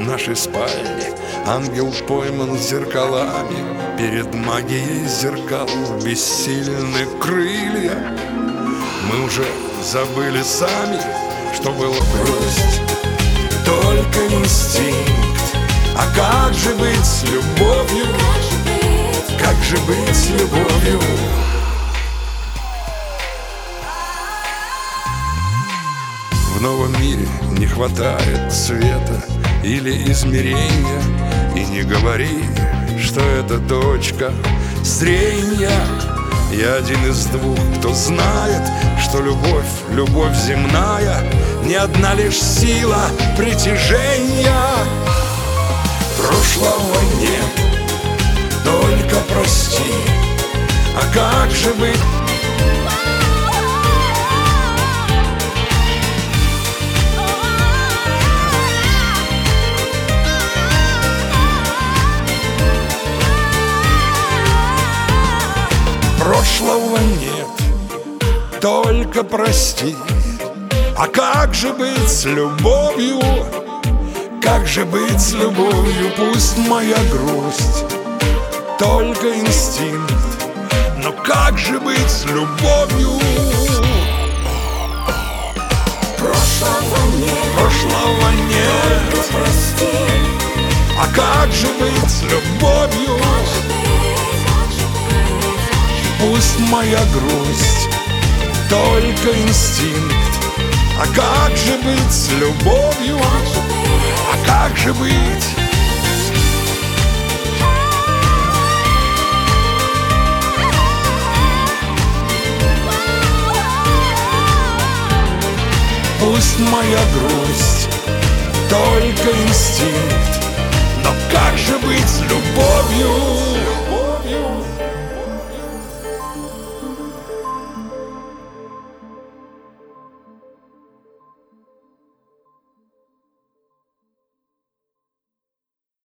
нашей спальни ангел пойман зеркалами. Перед магией зеркал бессильны крылья. Мы уже забыли сами, что было грусть, только инстинкт. А как же быть с любовью? Как же быть с любовью? В новом мире не хватает цвета или измерения. И не говори, что это точка зрения. Я один из двух, кто знает, что любовь, любовь земная, не одна лишь сила притяжения. Прошлого нет, только прости. А как же быть? Прошлого нет, только прости. А как же быть с любовью? Как же быть с любовью? Пусть моя грусть только инстинкт, но как же быть с любовью? Прошлого нет, только прости. А как же быть с любовью? Пусть моя грусть только инстинкт. А как же быть с любовью? А как же быть? Пусть моя грусть только инстинкт.